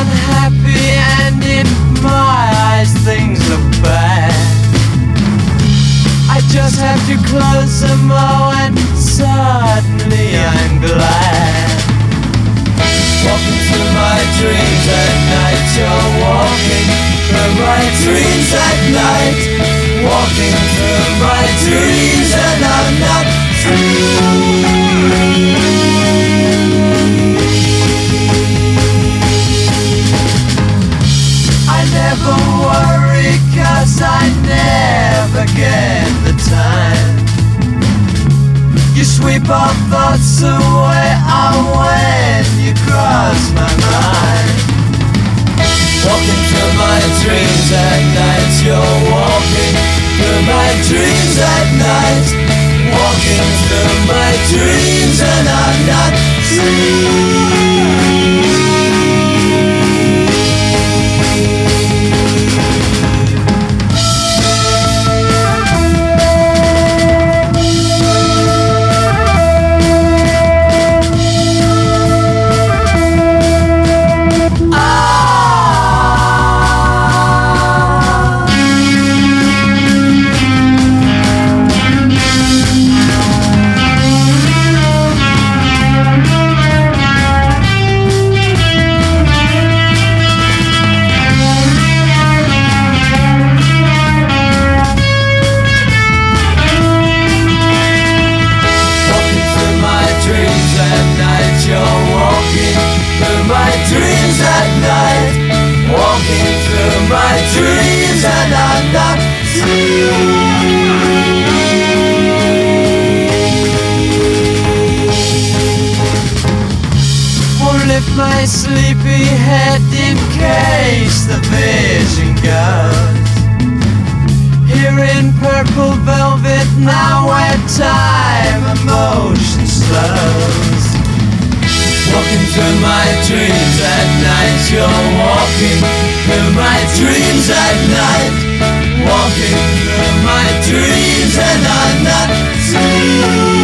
unhappy, and in my eyes things look bad. I just have to close them all, and suddenly I'm glad. Walking through my dreams at night, you're walking through my dreams at night. Walking through my dreams, and I'm not free. I never worry, 'cause I never get the time. You sweep our thoughts away, when you cross my mind. Walking through my dreams at night, you're walking through my dreams at night. Walking through my dreams, and I'm not free. My sleepy head in case the vision goes. Here in purple velvet, now where time and motion slows. Walking through my dreams at night, you're walking through my dreams at night. Walking through my dreams, and I'm not free.